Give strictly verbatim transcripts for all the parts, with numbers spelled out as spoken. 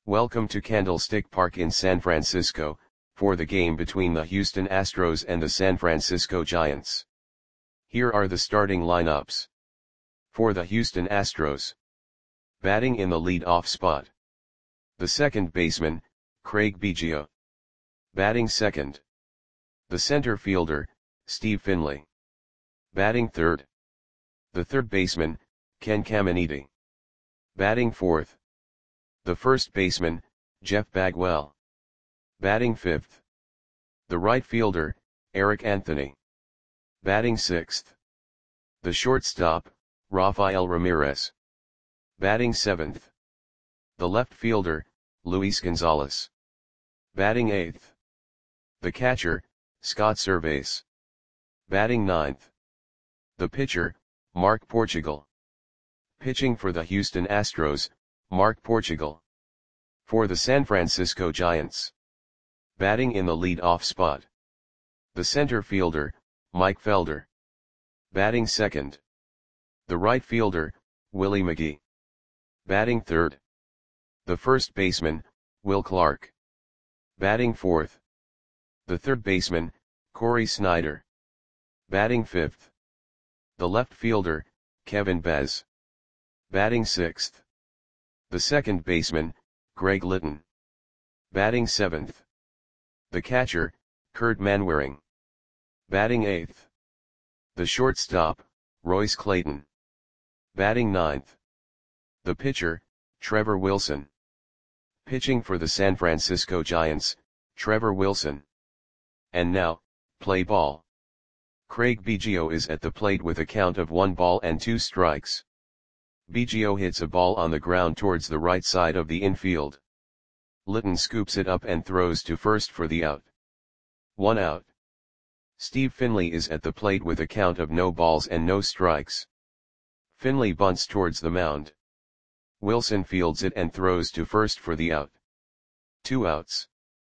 Welcome to Candlestick Park in San Francisco, for the game between the Houston Astros and the San Francisco Giants. Here are the starting lineups. For the Houston Astros. Batting in the lead-off spot. The second baseman, Craig Biggio. Batting second. The center fielder, Steve Finley. Batting third. The third baseman, Ken Caminiti. Batting fourth. The first baseman, Jeff Bagwell. Batting fifth. The right fielder, Eric Anthony. Batting sixth. The shortstop, Rafael Ramirez. Batting seventh. The left fielder, Luis Gonzalez. Batting eighth. The catcher, Scott Servais. Batting ninth. The pitcher, Mark Portugal. Pitching for the Houston Astros, Mark Portugal. For the San Francisco Giants. Batting in the lead-off spot. The center fielder, Mike Felder. Batting second. The right fielder, Willie McGee. Batting third. The first baseman, Will Clark. Batting fourth. The third baseman, Corey Snyder. Batting fifth. The left fielder, Kevin Bez. Batting sixth. The second baseman, Greg Litton. Batting seventh. The catcher, Kurt Manwaring. Batting eighth. The shortstop, Royce Clayton. Batting ninth. The pitcher, Trevor Wilson. Pitching for the San Francisco Giants, Trevor Wilson. And now, play ball. Craig Biggio is at the plate with a count of one ball and two strikes. Biggio hits a ball on the ground towards the right side of the infield. Litton scoops it up and throws to first for the out. One out. Steve Finley is at the plate with a count of no balls and no strikes. Finley bunts towards the mound. Wilson fields it and throws to first for the out. Two outs.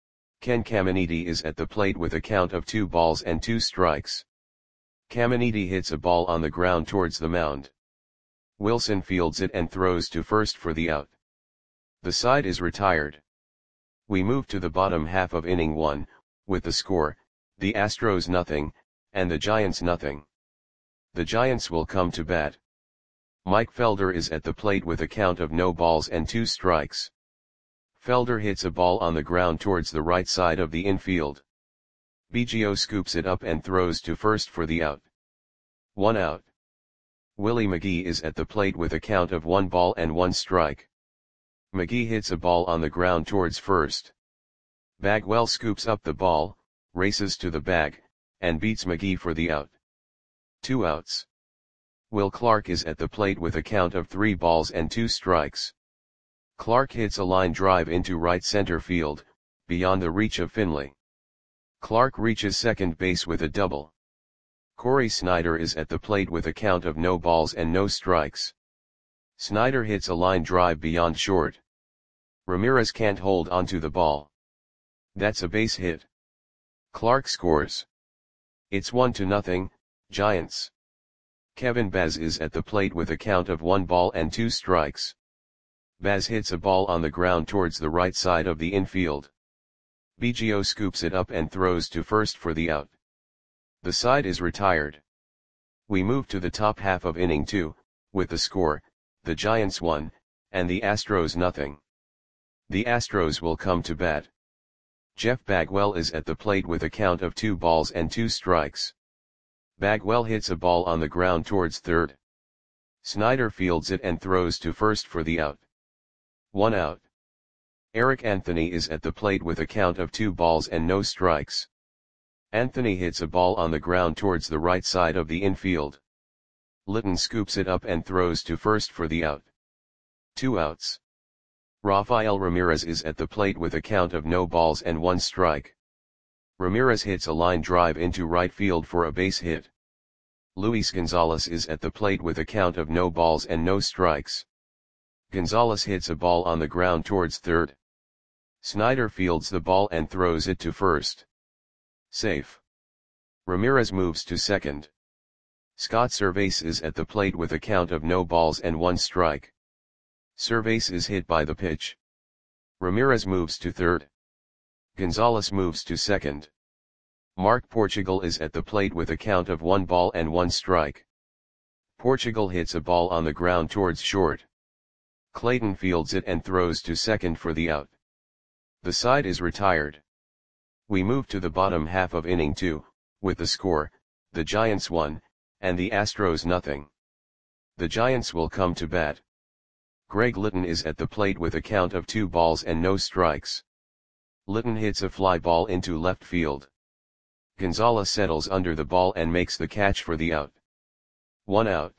Ken Caminiti is at the plate with a count of two balls and two strikes. Caminiti hits a ball on the ground towards the mound. Wilson fields it and throws to first for the out. The side is retired. We move to the bottom half of inning one, with the score, the Astros nothing, and the Giants nothing. The Giants will come to bat. Mike Felder is at the plate with a count of no balls and two strikes. Felder hits a ball on the ground towards the right side of the infield. Biggio scoops it up and throws to first for the out. One out. Willie McGee is at the plate with a count of one ball and one strike. McGee hits a ball on the ground towards first. Bagwell scoops up the ball, races to the bag, and beats McGee for the out. Two outs. Will Clark is at the plate with a count of three balls and two strikes. Clark hits a line drive into right center field, beyond the reach of Finley. Clark reaches second base with a double. Corey Snyder is at the plate with a count of no balls and no strikes. Snyder hits a line drive beyond short. Ramirez can't hold onto the ball. That's a base hit. Clark scores. It's one to nothing, Giants. Kevin Bez is at the plate with a count of one ball and two strikes. Bez hits a ball on the ground towards the right side of the infield. Biggio scoops it up and throws to first for the out. The side is retired. We move to the top half of inning two, with the score, the Giants one, and the Astros nothing. The Astros will come to bat. Jeff Bagwell is at the plate with a count of two balls and two strikes. Bagwell hits a ball on the ground towards third. Snyder fields it and throws to first for the out. One out. Eric Anthony is at the plate with a count of two balls and no strikes. Anthony hits a ball on the ground towards the right side of the infield. Litton scoops it up and throws to first for the out. Two outs. Rafael Ramirez is at the plate with a count of no balls and one strike. Ramirez hits a line drive into right field for a base hit. Luis Gonzalez is at the plate with a count of no balls and no strikes. Gonzalez hits a ball on the ground towards third. Snyder fields the ball and throws it to first. Safe. Ramirez moves to second. Scott Servais is at the plate with a count of no balls and one strike. Servais is hit by the pitch. Ramirez moves to third. Gonzalez moves to second. Mark Portugal is at the plate with a count of one ball and one strike. Portugal hits a ball on the ground towards short. Clayton fields it and throws to second for the out. The side is retired. We move to the bottom half of inning two, with the score, the Giants one, and the Astros nothing. The Giants will come to bat. Greg Litton is at the plate with a count of two balls and no strikes. Litton hits a fly ball into left field. Gonzalez settles under the ball and makes the catch for the out. One out.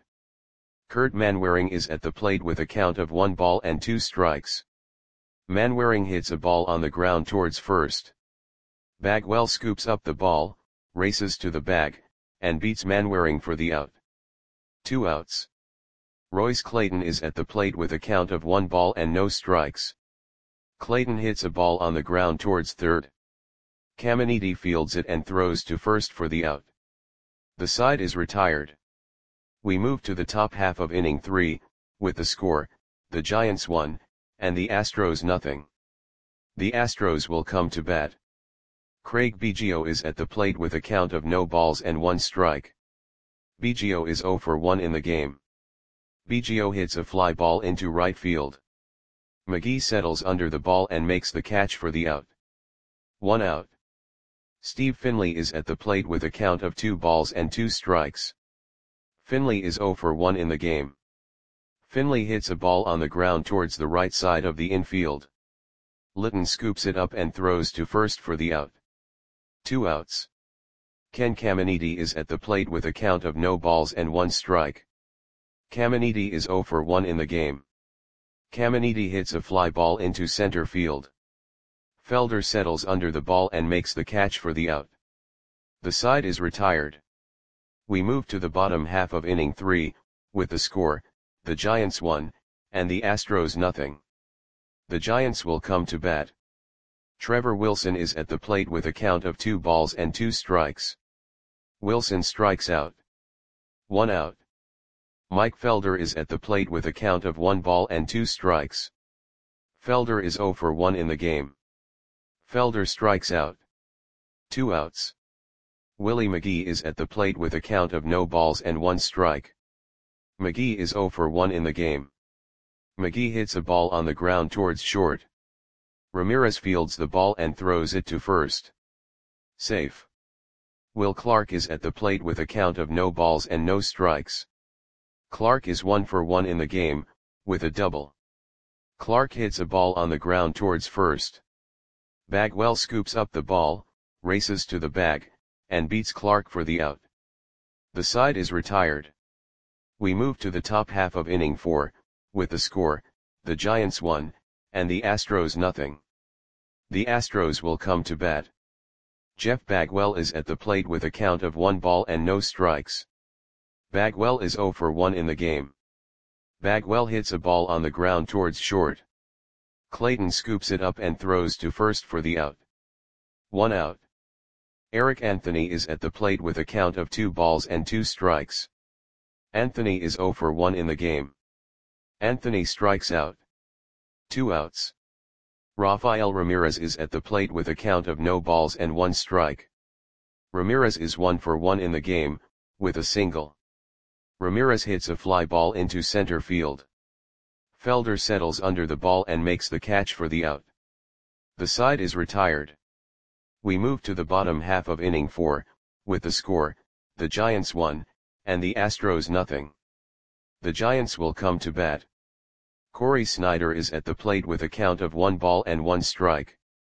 Kurt Manwaring is at the plate with a count of one ball and two strikes. Manwaring hits a ball on the ground towards first. Bagwell scoops up the ball, races to the bag, and beats Manwaring for the out. Two outs. Royce Clayton is at the plate with a count of one ball and no strikes. Clayton hits a ball on the ground towards third. Caminiti fields it and throws to first for the out. The side is retired. We move to the top half of inning three, with the score, the Giants one, and the Astros nothing. The Astros will come to bat. Craig Biggio is at the plate with a count of no balls and one strike. Biggio is zero for one in the game. Biggio hits a fly ball into right field. McGee settles under the ball and makes the catch for the out. One out. Steve Finley is at the plate with a count of two balls and two strikes. Finley is zero for one in the game. Finley hits a ball on the ground towards the right side of the infield. Litton scoops it up and throws to first for the out. Two outs. Ken Caminiti is at the plate with a count of no balls and one strike. Caminiti is zero for one in the game. Caminiti hits a fly ball into center field. Felder settles under the ball and makes the catch for the out. The side is retired. We move to the bottom half of inning three, with the score, the Giants one, and the Astros nothing. The Giants will come to bat. Trevor Wilson is at the plate with a count of two balls and two strikes. Wilson strikes out. One out. Mike Felder is at the plate with a count of one ball and two strikes. Felder is zero for one in the game. Felder strikes out. Two outs. Willie McGee is at the plate with a count of no balls and one strike. McGee is zero for one in the game. McGee hits a ball on the ground towards short. Ramirez fields the ball and throws it to first. Safe. Will Clark is at the plate with a count of no balls and no strikes. Clark is one for one in the game, with a double. Clark hits a ball on the ground towards first. Bagwell scoops up the ball, races to the bag, and beats Clark for the out. The side is retired. We move to the top half of inning four, with the score, the Giants one, and the Astros nothing. The Astros will come to bat. Jeff Bagwell is at the plate with a count of one ball and no strikes. Bagwell is zero for one in the game. Bagwell hits a ball on the ground towards short. Clayton scoops it up and throws to first for the out. One out. Eric Anthony is at the plate with a count of two balls and two strikes. Anthony is zero for one in the game. Anthony strikes out. Two outs. Rafael Ramirez is at the plate with a count of no balls and one strike. Ramirez is one for one in the game, with a single. Ramirez hits a fly ball into center field. Felder settles under the ball and makes the catch for the out. The side is retired. We move to the bottom half of inning four, with the score, the Giants one, and the Astros nothing. The Giants will come to bat. Corey Snyder is at the plate with a count of one ball and one strike.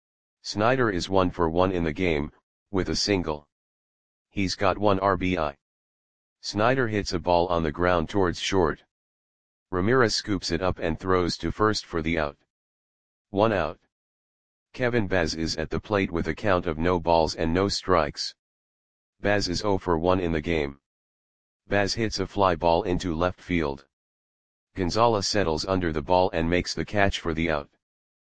Snyder is one for one in the game, with a single. He's got one R B I. Snyder hits a ball on the ground towards short. Ramirez scoops it up and throws to first for the out. One out. Kevin Baz is at the plate with a count of no balls and no strikes. Baz is zero for one in the game. Baz hits a fly ball into left field. Gonzalez settles under the ball and makes the catch for the out.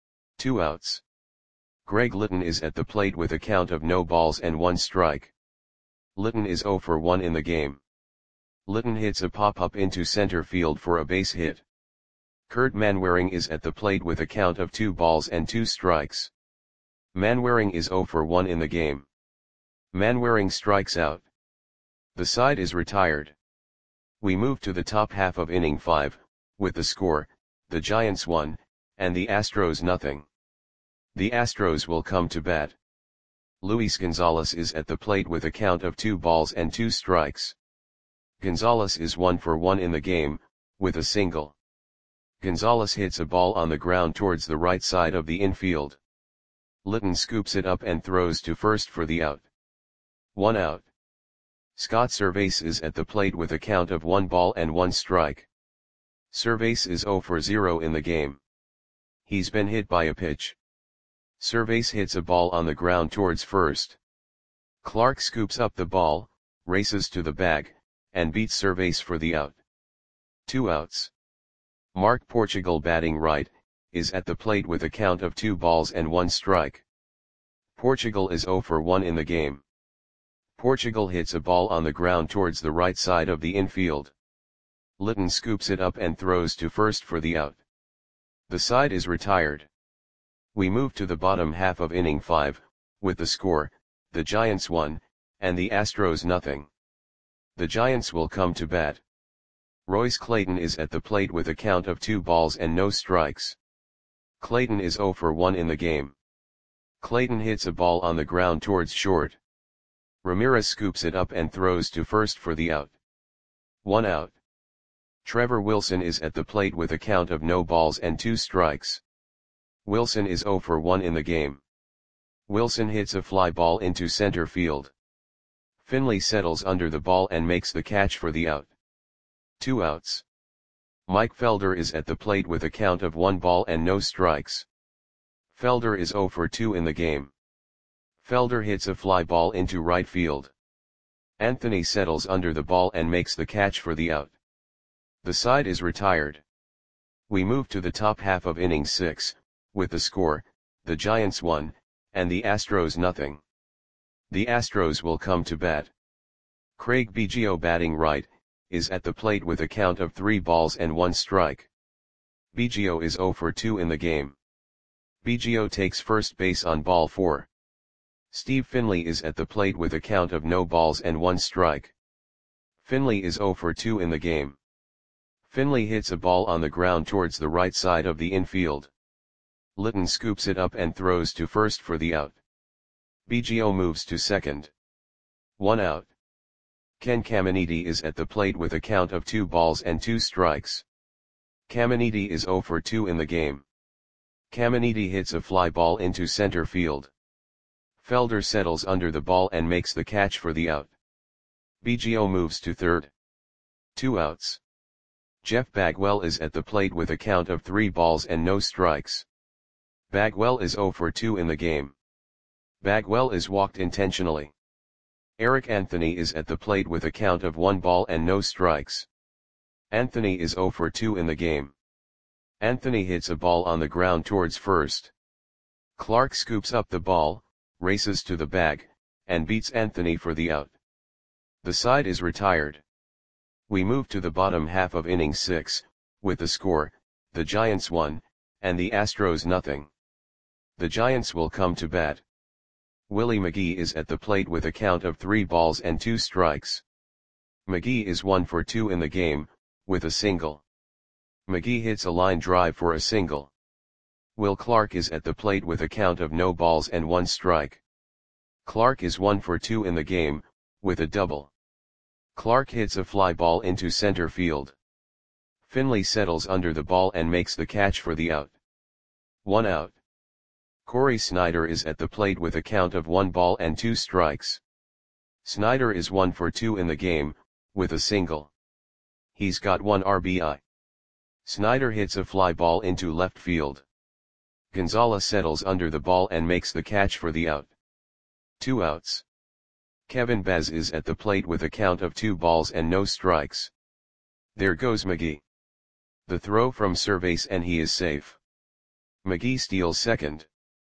Two outs. Greg Litton is at the plate with a count of no balls and one strike. Litton is zero for one in the game. Litton hits a pop-up into center field for a base hit. Kurt Manwaring is at the plate with a count of two balls and two strikes. Manwaring is zero for one in the game. Manwaring strikes out. The side is retired. We move to the top half of inning five, with the score, the Giants one, and the Astros nothing. The Astros will come to bat. Luis Gonzalez is at the plate with a count of two balls and two strikes. Gonzalez is one for one in the game, with a single. Gonzalez hits a ball on the ground towards the right side of the infield. Litton scoops it up and throws to first for the out. One out. Scott Servais is at the plate with a count of one ball and one strike. Servais is zero for zero in the game. He's been hit by a pitch. Servais hits a ball on the ground towards first. Clark scoops up the ball, races to the bag, and beats Servais for the out. Two outs. Mark Portugal, batting right, is at the plate with a count of two balls and one strike. Portugal is zero for one in the game. Portugal hits a ball on the ground towards the right side of the infield. Litton scoops it up and throws to first for the out. The side is retired. We move to the bottom half of inning five, with the score, the Giants one, and the Astros nothing. The Giants will come to bat. Royce Clayton is at the plate with a count of two balls and no strikes. Clayton is zero for one in the game. Clayton hits a ball on the ground towards short. Ramirez scoops it up and throws to first for the out. One out. Trevor Wilson is at the plate with a count of no balls and two strikes. Wilson is zero for one in the game. Wilson hits a fly ball into center field. Finley settles under the ball and makes the catch for the out. Two outs. Mike Felder is at the plate with a count of one ball and no strikes. Felder is zero for two in the game. Felder hits a fly ball into right field. Anthony settles under the ball and makes the catch for the out. The side is retired. We move to the top half of inning six, with the score, the Giants one, and the Astros nothing. The Astros will come to bat. Craig Biggio, batting right, is at the plate with a count of three balls and one strike. Biggio is zero for two in the game. Biggio takes first base on ball four. Steve Finley is at the plate with a count of no balls and one strike. Finley is zero for two in the game. Finley hits a ball on the ground towards the right side of the infield. Litton scoops it up and throws to first for the out. Biggio moves to second. One out. Ken Caminiti is at the plate with a count of two balls and two strikes. Caminiti is zero for two in the game. Caminiti hits a fly ball into center field. Felder settles under the ball and makes the catch for the out. Biggio moves to third. Two outs. Jeff Bagwell is at the plate with a count of three balls and no strikes. Bagwell is zero for two in the game. Bagwell is walked intentionally. Eric Anthony is at the plate with a count of one ball and no strikes. Anthony is zero for two in the game. Anthony hits a ball on the ground towards first. Clark scoops up the ball, races to the bag, and beats Anthony for the out. The side is retired. We move to the bottom half of inning six, with the score, the Giants one, and the Astros nothing. The Giants will come to bat. Willie McGee is at the plate with a count of three balls and two strikes. McGee is one for two in the game, with a single. McGee hits a line drive for a single. Will Clark is at the plate with a count of no balls and one strike. Clark is one for two in the game, with a double. Clark hits a fly ball into center field. Finley settles under the ball and makes the catch for the out. One out. Corey Snyder is at the plate with a count of one ball and two strikes. Snyder is one for two in the game, with a single. He's got one R B I. Snyder hits a fly ball into left field. Gonzalez settles under the ball and makes the catch for the out. Two outs. Kevin Baz is at the plate with a count of two balls and no strikes. There goes McGee. The throw from Servais and he is safe. McGee steals second.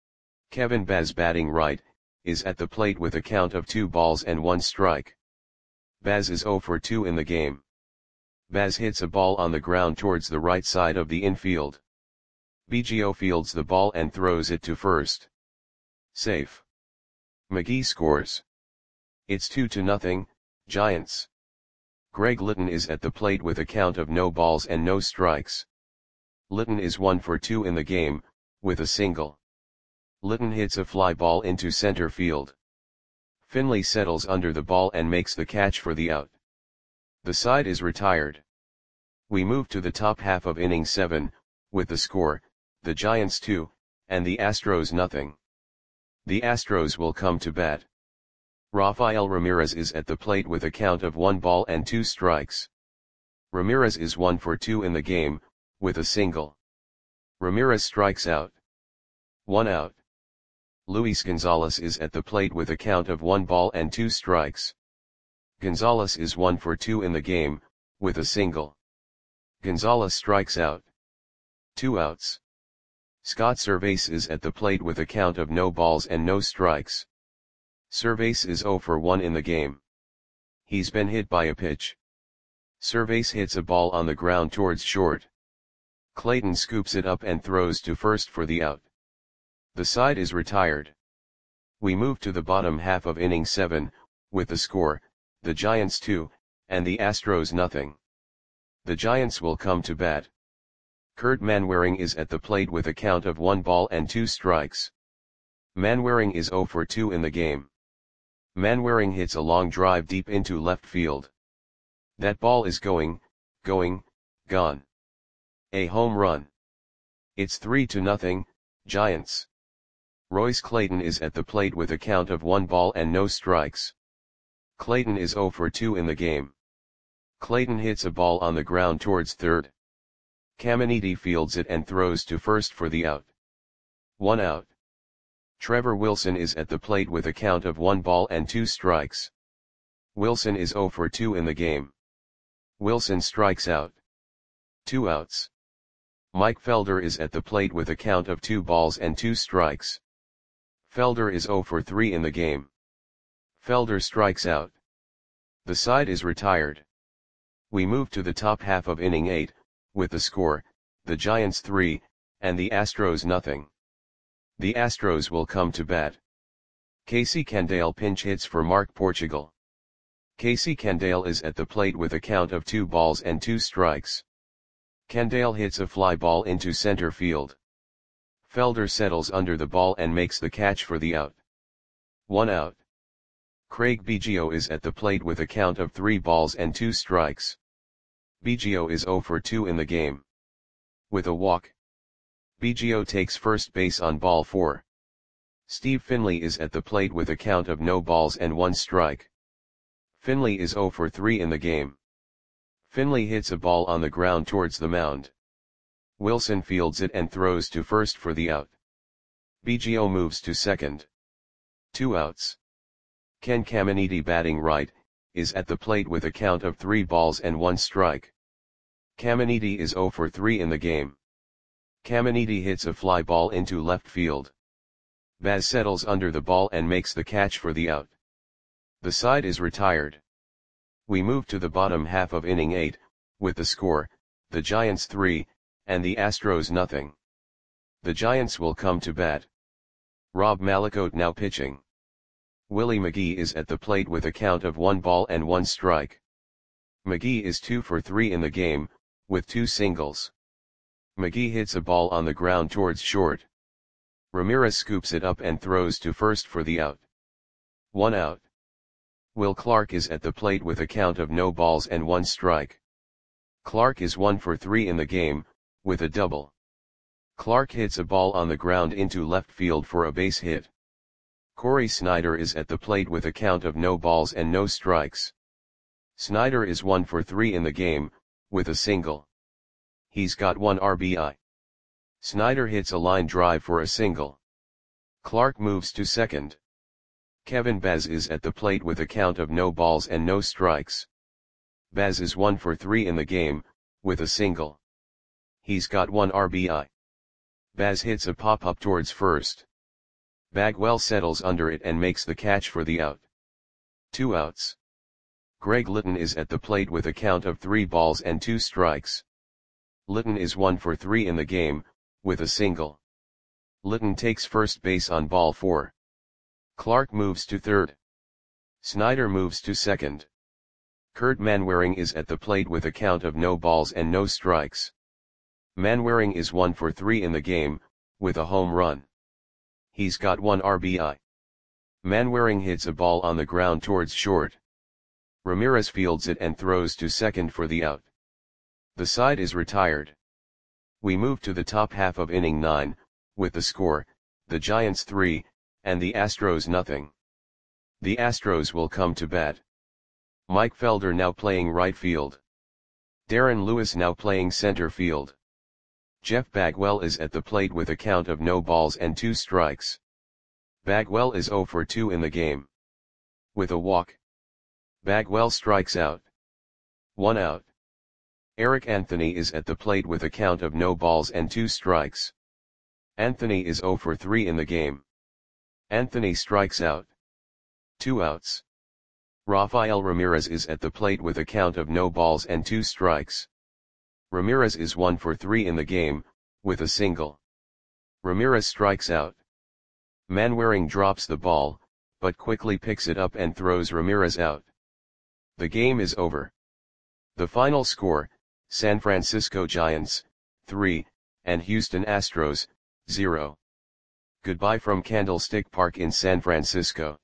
Kevin Baz, batting right, is at the plate with a count of two balls and one strike. Baz is zero for two in the game. Baz hits a ball on the ground towards the right side of the infield. Biggio fields the ball and throws it to first. Safe. McGee scores. It's two to nothing, Giants. Greg Litton is at the plate with a count of no balls and no strikes. Litton is one for two in the game, with a single. Litton hits a fly ball into center field. Finley settles under the ball and makes the catch for the out. The side is retired. We move to the top half of inning seven, with the score, the Giants two, and the Astros nothing. The Astros will come to bat. Rafael Ramirez is at the plate with a count of one ball and two strikes. Ramirez is one for two in the game, with a single. Ramirez strikes out. One out. Luis Gonzalez is at the plate with a count of one ball and two strikes. Gonzalez is one for two in the game, with a single. Gonzalez strikes out. Two outs. Scott Servais is at the plate with a count of no balls and no strikes. Servais is zero for one in the game. He's been hit by a pitch. Servais hits a ball on the ground towards short. Clayton scoops it up and throws to first for the out. The side is retired. We move to the bottom half of inning seven, with the score, the Giants two, and the Astros nothing. The Giants will come to bat. Kurt Manwaring is at the plate with a count of one ball and two strikes. Manwaring is zero for two in the game. Manwaring hits a long drive deep into left field. That ball is going, going, gone. A home run. It's three to nothing, Giants. Royce Clayton is at the plate with a count of one ball and no strikes. Clayton is zero for two in the game. Clayton hits a ball on the ground towards third. Caminiti fields it and throws to first for the out. One out. Trevor Wilson is at the plate with a count of one ball and two strikes. Wilson is zero for two in the game. Wilson strikes out. Two outs. Mike Felder is at the plate with a count of two balls and two strikes. Felder is zero for three in the game. Felder strikes out. The side is retired. We move to the top half of inning eight, with the score, the Giants three, and the Astros nothing. The Astros will come to bat. Casey Candale pinch hits for Mark Portugal. Casey Candale is at the plate with a count of two balls and two strikes. Candale hits a fly ball into center field. Felder settles under the ball and makes the catch for the out. One out. Craig Biggio is at the plate with a count of three balls and two strikes. Biggio is zero for two in the game. With a walk. Biggio takes first base on ball four. Steve Finley is at the plate with a count of no balls and one strike. Finley is zero for three in the game. Finley hits a ball on the ground towards the mound. Wilson fields it and throws to first for the out. Biggio moves to second. Two outs. Ken Caminiti, batting right, is at the plate with a count of three balls and one strike. Caminiti is zero for three in the game. Caminiti hits a fly ball into left field. Baz settles under the ball and makes the catch for the out. The side is retired. We move to the bottom half of inning eight, with the score, the Giants three, and the Astros nothing. The Giants will come to bat. Rob Malakote now pitching. Willie McGee is at the plate with a count of one ball and one strike. McGee is two for three in the game, with two singles. McGee hits a ball on the ground towards short. Ramirez scoops it up and throws to first for the out. One out. Will Clark is at the plate with a count of no balls and one strike. Clark is one for three in the game, with a double. Clark hits a ball on the ground into left field for a base hit. Corey Snyder is at the plate with a count of no balls and no strikes. Snyder is one for three in the game, with a single. He's got one R B I. Snyder hits a line drive for a single. Clark moves to second. Kevin Baz is at the plate with a count of no balls and no strikes. Baz is one for three in the game, with a single. He's got one R B I. Baz hits a pop-up towards first. Bagwell settles under it and makes the catch for the out. Two outs. Greg Litton is at the plate with a count of three balls and two strikes. Litton is one for three in the game, with a single. Litton takes first base on ball four. Clark moves to third. Snyder moves to second. Kurt Manwaring is at the plate with a count of no balls and no strikes. Manwaring is one for three in the game, with a home run. He's got one R B I. Manwaring hits a ball on the ground towards short. Ramirez fields it and throws to second for the out. The side is retired. We move to the top half of inning nine, with the score, the Giants three, and the Astros nothing. The Astros will come to bat. Mike Felder now playing right field. Darren Lewis now playing center field. Jeff Bagwell is at the plate with a count of no balls and two strikes. Bagwell is zero for two in the game. With a walk. Bagwell strikes out. One out. Eric Anthony is at the plate with a count of no balls and two strikes. Anthony is zero for three in the game. Anthony strikes out. Two outs. Rafael Ramirez is at the plate with a count of no balls and two strikes. Ramirez is one for three in the game, with a single. Ramirez strikes out. Manwaring drops the ball, but quickly picks it up and throws Ramirez out. The game is over. The final score, San Francisco Giants, three, and Houston Astros, zero. Goodbye from Candlestick Park in San Francisco.